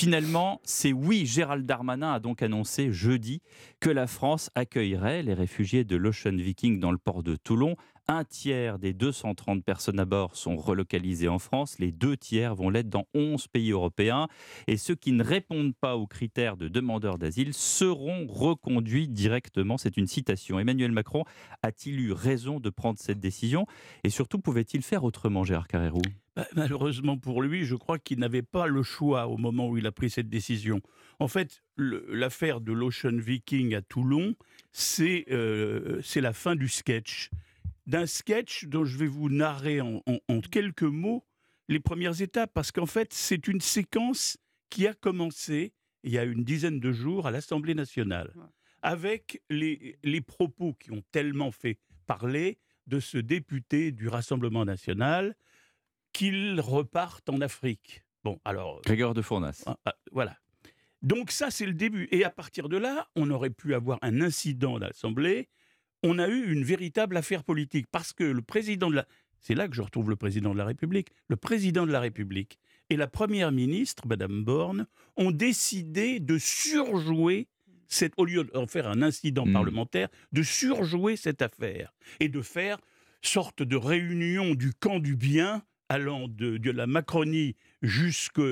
Finalement, c'est oui. Gérald Darmanin a donc annoncé jeudi que la France accueillerait les réfugiés de l'Ocean Viking dans le port de Toulon. Un tiers des 230 personnes à bord sont relocalisées en France. Les 2 tiers vont l'être dans 11 pays européens. Et ceux qui ne répondent pas aux critères de demandeurs d'asile seront reconduits directement. C'est une citation. Emmanuel Macron a-t-il eu raison de prendre cette décision? Et surtout, pouvait-il faire autrement, Gérard Carrérou? Malheureusement pour lui, je crois qu'il n'avait pas le choix au moment où il a pris cette décision. En fait, l'affaire de l'Ocean Viking à Toulon, c'est la fin du sketch. D'un sketch dont je vais vous narrer en quelques mots les premières étapes, parce qu'en fait, c'est une séquence qui a commencé il y a une dizaine de jours à l'Assemblée nationale, avec les propos qui ont tellement fait parler de ce député du Rassemblement national, qu'ils repartent en Afrique. Bon, alors... Grégoire de Fournas. Voilà. Donc ça, c'est le début. Et à partir de là, on aurait pu avoir un incident à l'Assemblée. On a eu une véritable affaire politique. Parce que le président de la... C'est là que je retrouve le président de la République. Le président de la République et la première ministre, Madame Borne, ont décidé de surjouer au lieu d'en faire un incident parlementaire, de surjouer cette affaire. Et de faire sorte de réunion du camp du bien, allant de la Macronie jusqu'à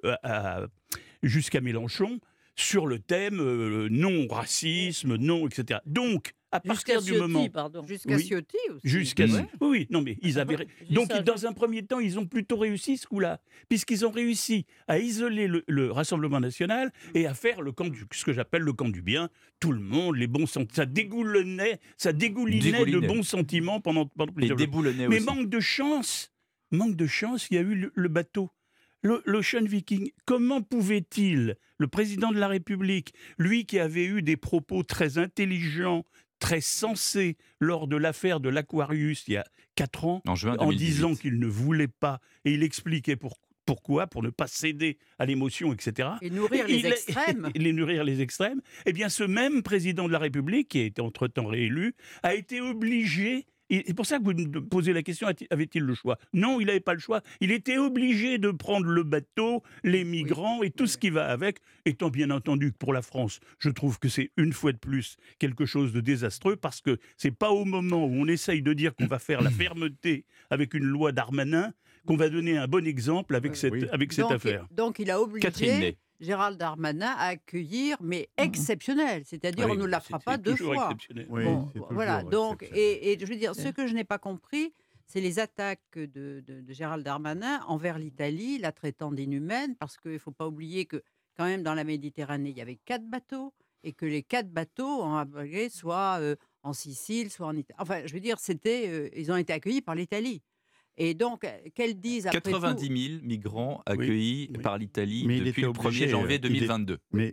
Mélenchon, sur le thème non racisme, non, etc. Donc, à partir du moment... Jusqu'à Ciotti aussi. Jusqu'à oui, non, mais ils avaient... Donc, dans un premier temps, ils ont plutôt réussi ce coup-là, puisqu'ils ont réussi à isoler le Rassemblement national et à faire ce que j'appelle le camp du bien. Tout le monde, les bons sentiments, ça dégoulinait de bons sentiments pendant plusieurs jours. Mais manque de chance, il y a eu le bateau. L'Ocean Viking, comment pouvait-il, le président de la République, lui qui avait eu des propos très intelligents, très sensés lors de l'affaire de l'Aquarius il y a 4 ans, en disant qu'il ne voulait pas, et il expliquait pourquoi, pour ne pas céder à l'émotion, etc. Et nourrir les extrêmes. Nourrir les extrêmes. Eh bien, ce même président de la République, qui a été entre-temps réélu, a été obligé... Et c'est pour ça que vous me posez la question, avait-il le choix? Non, il n'avait pas le choix. Il était obligé de prendre le bateau, les migrants et tout ce qui va avec, étant bien entendu que pour la France, je trouve que c'est une fois de plus quelque chose de désastreux, parce que c'est pas au moment où on essaye de dire qu'on va faire la fermeté avec une loi Darmanin qu'on va donner un bon exemple avec cette affaire. Donc il a obligé Gérald Darmanin à accueillir, mais exceptionnel. C'est-à-dire, on ne la fera pas 2 fois. Voilà. Donc, et je veux dire, ce que je n'ai pas compris, c'est les attaques de Gérald Darmanin envers l'Italie, la traitant d'inhumaine, parce qu'il ne faut pas oublier que, quand même, dans la Méditerranée, il y avait 4 bateaux, et que les 4 bateaux ont abrégé soit en Sicile, soit en Italie. Enfin, je veux dire, ils ont été accueillis par l'Italie. Et donc, qu'elles disent après 90 000 migrants accueillis par l'Italie depuis le 1er janvier 2022. Mais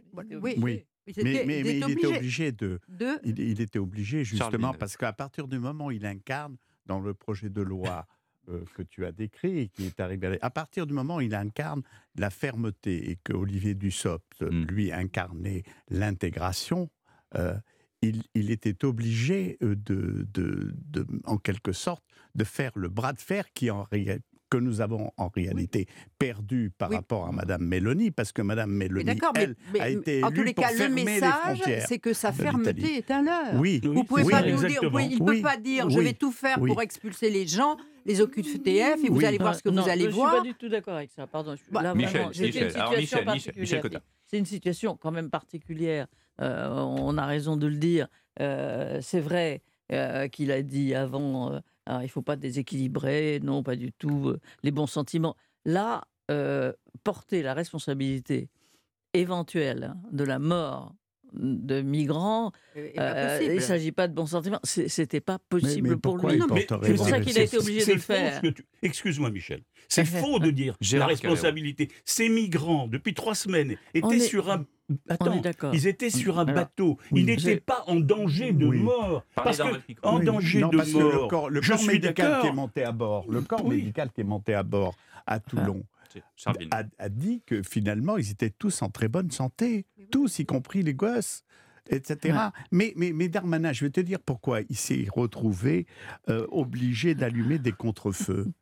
il était obligé justement parce qu'à partir du moment où il incarne dans le projet de loi que tu as décrit et qui est arrivé, à partir du moment où il incarne la fermeté et que Olivier Dussopt, lui, incarnait l'intégration, il était obligé en quelque sorte, de faire le bras de fer que nous avons en réalité perdu par rapport à Madame Mélanie, parce que Madame Mélanie, a été élue en tous les cas, le message, c'est que sa fermeté est un leurre. Oui, vous pouvez pas nous dire, il ne peut pas dire, je vais tout faire pour expulser les gens, les OQTF, et vous allez voir ce que vous allez voir. Je ne suis pas du tout d'accord avec ça, pardon. Michel Cotta. C'est une situation quand même particulière, on a raison de le dire. C'est vrai qu'il a dit avant, il ne faut pas déséquilibrer, non, pas du tout, les bons sentiments. Là, porter la responsabilité éventuelle de la mort de migrants, il ne s'agit pas de bons sentiments, c'était pas possible pour lui. C'est pour ça qu'il a été obligé de le faire. Excuse-moi Michel, c'est faux de dire la responsabilité. Ces migrants, depuis 3 semaines, étaient sur un... ils étaient sur un bateau. Ils n'étaient pas en danger de mort. Parce que le corps médical qui est monté à bord, médical qui est monté à bord à Toulon, a dit que finalement, ils étaient tous en très bonne santé. Tous, y compris les gosses, etc. Mais Darmanin, je vais te dire pourquoi il s'est retrouvé obligé d'allumer des contre-feux.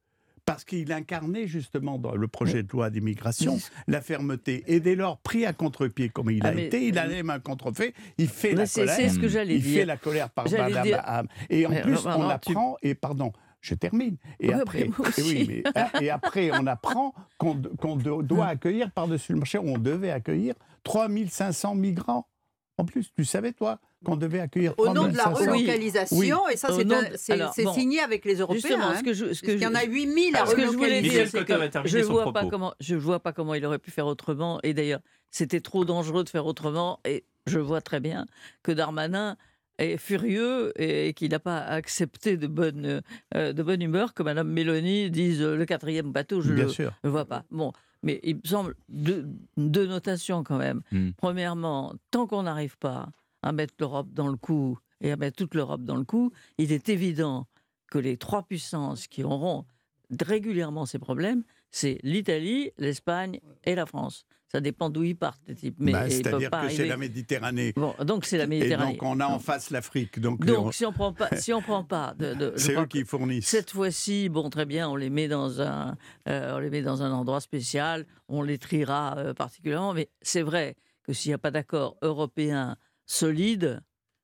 parce qu'il incarnait justement dans le projet de loi d'immigration la fermeté. Et dès lors, pris à contre-pied comme il a été, il a les mains contrefaits, il fait la colère. C'est ce que j'allais dire. Il fait la colère par Madame. Et en plus, on apprend, et pardon, je termine. Et après, et après, on apprend qu'on doit accueillir par-dessus le marché, on devait accueillir 3500 migrants. En plus, tu savais, toi, qu'on devait accueillir 3500. Au nom de la relocalisation, et ça, c'est signé avec les Européens. Il y en a 8000 à relocaliser. Je ne vois pas comment il aurait pu faire autrement. Et d'ailleurs, c'était trop dangereux de faire autrement. Et je vois très bien que Darmanin est furieux et qu'il n'a pas accepté de bonne humeur que Mme Mélanie dise le 4e bateau, je ne le vois pas. Bon, mais il me semble deux notations quand même. Premièrement, tant qu'on n'arrive pas à mettre l'Europe dans le coup et à mettre toute l'Europe dans le coup, il est évident que les 3 puissances qui auront régulièrement ces problèmes, c'est l'Italie, l'Espagne et la France. Ça dépend d'où ils partent, les types. C'est-à-dire que c'est la Méditerranée. Bon, donc c'est la Méditerranée. Et donc on a en face l'Afrique. Donc si on prend pas, c'est eux qui fournissent. Cette fois-ci, bon, très bien, on les met dans un endroit spécial, on les triera particulièrement. Mais c'est vrai que s'il n'y a pas d'accord européen solide,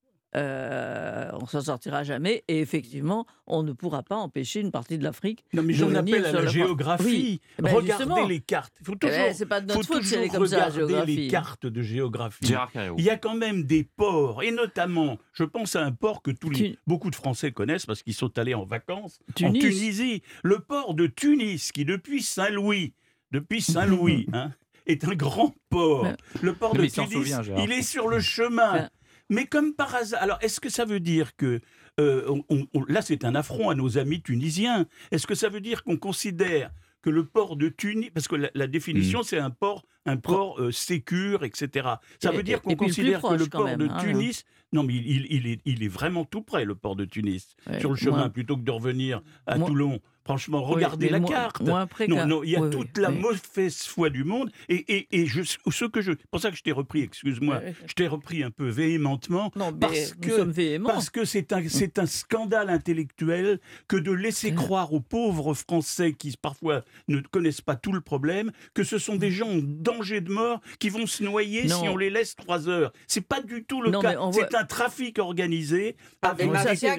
on s'en sortira jamais, et effectivement, on ne pourra pas empêcher une partie de l'Afrique. Non, mais j'en appelle à la géographie. Oui. Regardez les cartes. Il faut toujours, c'est pas de notre faute si elle est comme regarder les cartes de géographie. Il y a quand même des ports, et notamment, je pense à un port que beaucoup de Français connaissent parce qu'ils sont allés en vacances en Tunisie. Le port de Tunis, qui depuis Saint-Louis, est un grand port. Le port de Tunis, il est sur le chemin. Mais comme par hasard, alors est-ce que ça veut dire que, là c'est un affront à nos amis tunisiens, est-ce que ça veut dire qu'on considère que le port de Tunis, parce que la définition c'est un port sécure, etc. Ça veut dire qu'on considère que le port de Tunis, non mais il est vraiment tout près, le port de Tunis, sur le chemin, plutôt que de revenir à Toulon. Franchement, regardez la carte. Non, il y a toute la mauvaise foi du monde. Et c'est pour ça que je t'ai repris, excuse-moi, je t'ai repris un peu véhémentement. Parce que c'est un scandale intellectuel que de laisser croire aux pauvres Français qui parfois ne connaissent pas tout le problème, que ce sont des gens en danger de mort qui vont se noyer si on les laisse 3 heures. C'est pas du tout le cas. C'est un trafic organisé avec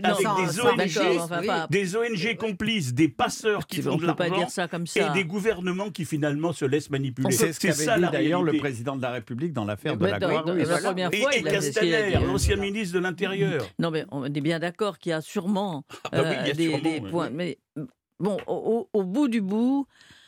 des ONG complices, des passeurs qui font de l'argent et des gouvernements qui finalement se laissent manipuler. C'est ce qu'avait dit d'ailleurs le président de la République dans l'affaire de la Croix-Rouge. Et Castaner, l'ancien ministre de l'Intérieur. Non mais on est bien d'accord qu'il y a sûrement des points. Mais bon, au bout du bout,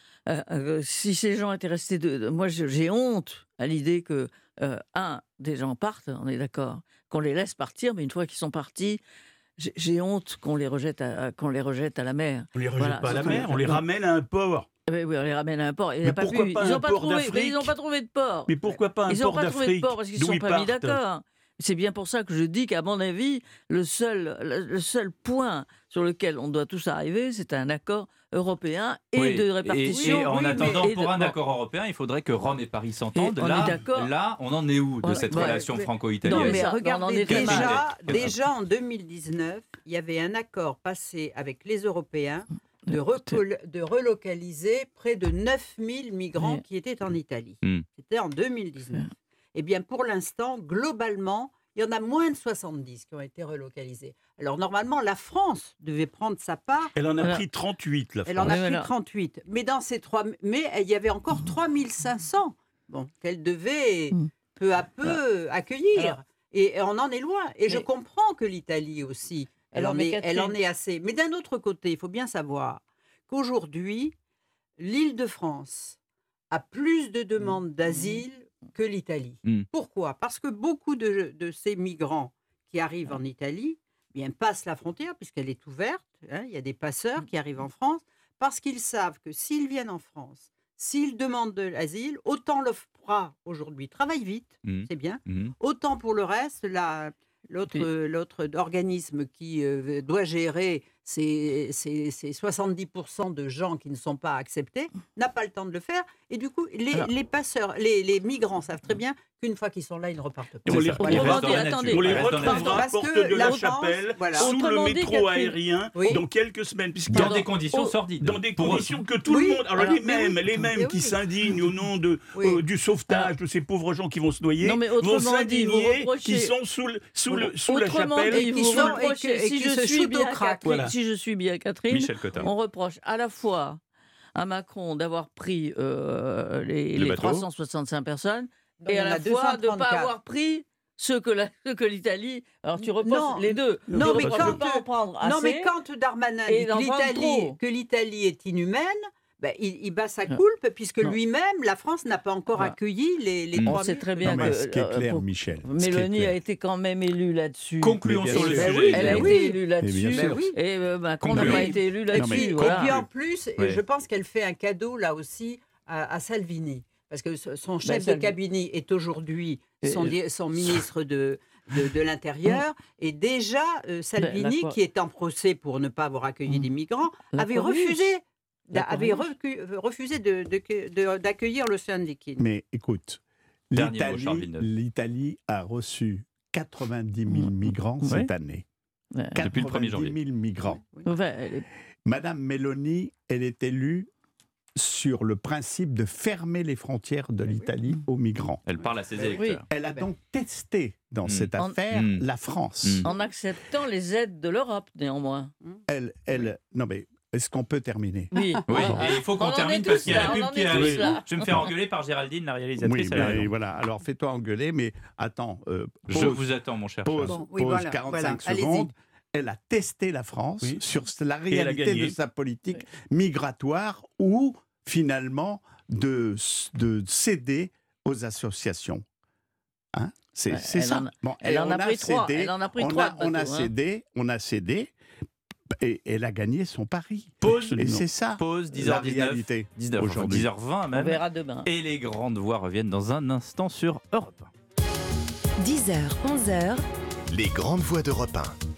si ces gens étaient restés... Moi j'ai honte à l'idée que, des gens partent, on est d'accord, qu'on les laisse partir, mais une fois qu'ils sont partis... J'ai honte qu'on les rejette à la mer. On les rejette pas à la mer, on les ramène à un port. Oui, on les ramène à un port. Mais pourquoi pas un port d'Afrique ? Ils n'ont pas trouvé de port. Mais pourquoi pas un port d'Afrique ? Ils n'ont pas trouvé de port parce qu'ils ne sont pas mis d'accord. C'est bien pour ça que je dis qu'à mon avis, le seul point sur lequel on doit tous arriver, c'est un accord européen et de répartition. Et en attendant, pour un accord européen, il faudrait que Rome et Paris s'entendent. Là, on en est où de cette relation franco-italienne ? Non, mais regardez, déjà en 2019, il y avait un accord passé avec les Européens de relocaliser près de 9000 migrants qui étaient en Italie. C'était en 2019. Eh bien, pour l'instant, globalement, il y en a moins de 70 qui ont été relocalisés. Alors, normalement, la France devait prendre sa part. Elle en a pris 38, la France. Elle en a pris 38. Mais dans ces mais il y avait encore 3500 qu'elle devait peu à peu accueillir. Et on en est loin. Et je comprends que l'Italie aussi, elle en est assez. Mais d'un autre côté, il faut bien savoir qu'aujourd'hui, l'Île-de-France a plus de demandes d'asile que l'Italie. Pourquoi ? Parce que beaucoup de ces migrants qui arrivent en Italie passent la frontière, puisqu'elle est ouverte. Il y a des passeurs qui arrivent en France, parce qu'ils savent que s'ils viennent en France, s'ils demandent de l'asile, autant l'OFPRA aujourd'hui travaille vite, c'est bien, autant pour le reste, l'autre organisme qui doit gérer ces 70% de gens qui ne sont pas acceptés, n'a pas le temps de le faire. Et du coup, les passeurs, les migrants savent très bien qu'une fois qu'ils sont là, ils ne repartent pas. On les retrouvera porte de la Chapelle, sous le métro aérien, dans quelques semaines. Dans des conditions sordides. Dans des conditions que tout le monde... Alors les mêmes qui s'indignent au nom du sauvetage de ces pauvres gens qui vont se noyer, vont s'indigner, qui sont sous la Chapelle. Si je suis bien Catherine, on reproche à la fois à Macron d'avoir pris les 365 personnes et à la fois de ne pas avoir pris ce que l'Italie... Alors tu reproches les deux. Non, mais quand Darmanin dit que l'Italie est inhumaine, il bat sa coulpe, puisque lui-même, la France n'a pas encore accueilli les 3 000. C'est très bien que ce qui est clair, Michel. Mélanie a été quand même élue là-dessus. Concluons sur le sujet. Elle a été élue là-dessus. Et Macron n'a pas été élu là-dessus. Et puis en plus, je pense qu'elle fait un cadeau là aussi à Salvini. Parce que son chef de cabinet est aujourd'hui son ministre de l'Intérieur. Et déjà, Salvini, qui est en procès pour ne pas avoir accueilli des migrants, avait refusé d'accueillir l'Ocean Viking. Mais écoute, l'Italie a reçu 90 000 migrants cette année. Depuis le 1er janvier. 90 000 migrants. Madame Meloni, elle est élue sur le principe de fermer les frontières de l'Italie aux migrants. Elle parle à ses électeurs. Elle a donc testé dans cette affaire la France. En acceptant les aides de l'Europe, néanmoins. Non mais... Est-ce qu'on peut terminer? Oui. Il faut qu'on termine parce qu'il y a la pub qui arrive. Je vais me faire engueuler par Géraldine, la réalisatrice. Oui, voilà. Alors fais-toi engueuler, mais attends. Je vous attends, mon cher. Pause 45 secondes. Elle a testé la France sur la réalité de sa politique migratoire ou finalement de céder aux associations. Hein? C'est ça. Elle en a pris 3. On a cédé. Et elle a gagné son pari. Et c'est ça. Pause, 10h19. 10h20 même. On verra demain. Et les grandes voix reviennent dans un instant sur Europe 1. 10h, 11h. Les grandes voix d'Europe 1.